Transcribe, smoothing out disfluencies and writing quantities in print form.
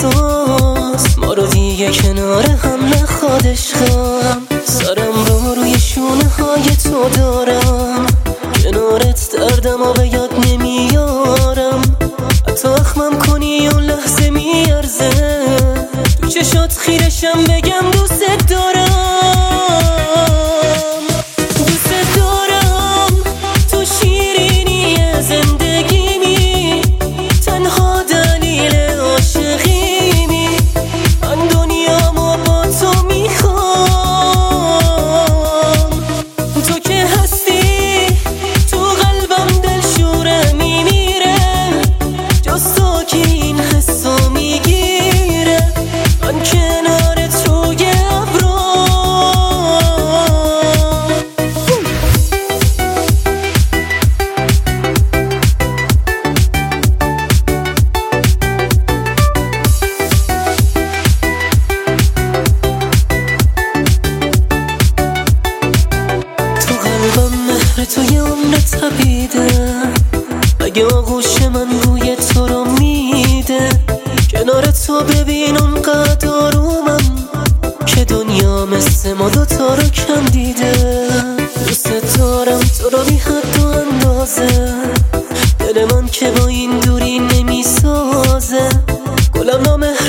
احساس ما رو دیگه کنار هم نخواد عشقم. سرم رو روی شونه های تو دارم، کنارت دردم و به یاد نمیارم. حتی اخمم کنی اون لحظه میارزه، تو چشات خیرشم بگم دوست دارم. دوست دارم تو شیرینی زندگیمی، تنها دلیل عاشقیمی. من دنیامو با تو میخوام، تو که هستی تو قلبم دلشوره میمیره، جز تو که این حسو میگیره. من کنار توی ابرام، تو قلبم مهر توی عمر تبیده. اگه آغوش من روی تو رو میده، کنار تو ببینم قد آرومم که دنیا مثل ما دوتا رو کم دیده. دوست دارم تو رو بی حد و اندازه، دل من که با این دوری نمیسازه. گلم نام